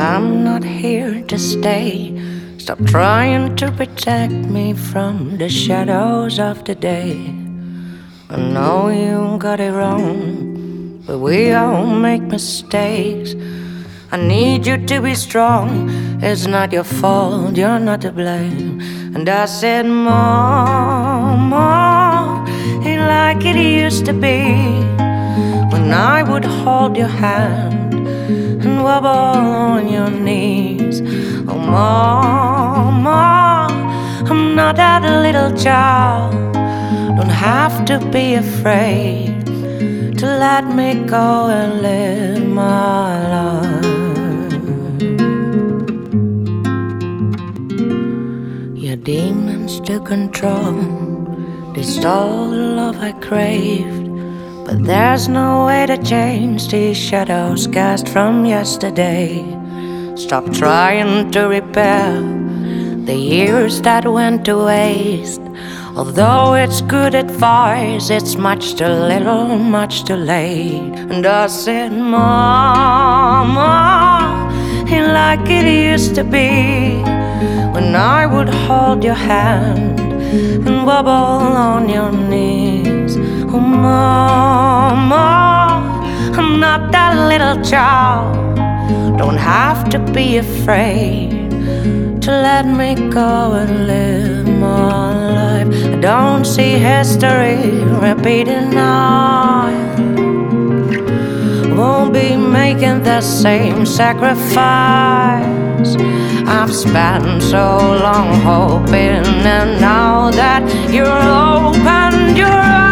I'm not here to stay. Stop trying to protect me from the shadows of the day. I know you got it wrong, but we all make mistakes. I need you to be strong. It's not your fault, you're not to blame. And I said, Mama, ain't like it used to be, when I would hold your hand and wobble on your knees. Oh, Mama, I'm not that little child. Don't have to be afraid to let me go and live my life. Your demons to control, they stole the love I craved. But there's no way to change these shadows cast from yesterday. Stop trying to repair the years that went to waste. Although it's good advice, it's much too little, much too late. And I said, Mama, ain't like it used to be, when I would hold your hand and wobble on your knees. Oh, Mama, I'm not that little child. Don't have to be afraid to let me go and live my life. I don't see history repeating now. Won't be making the same sacrifice. I've spent so long hoping, and now that you're opened your eyes,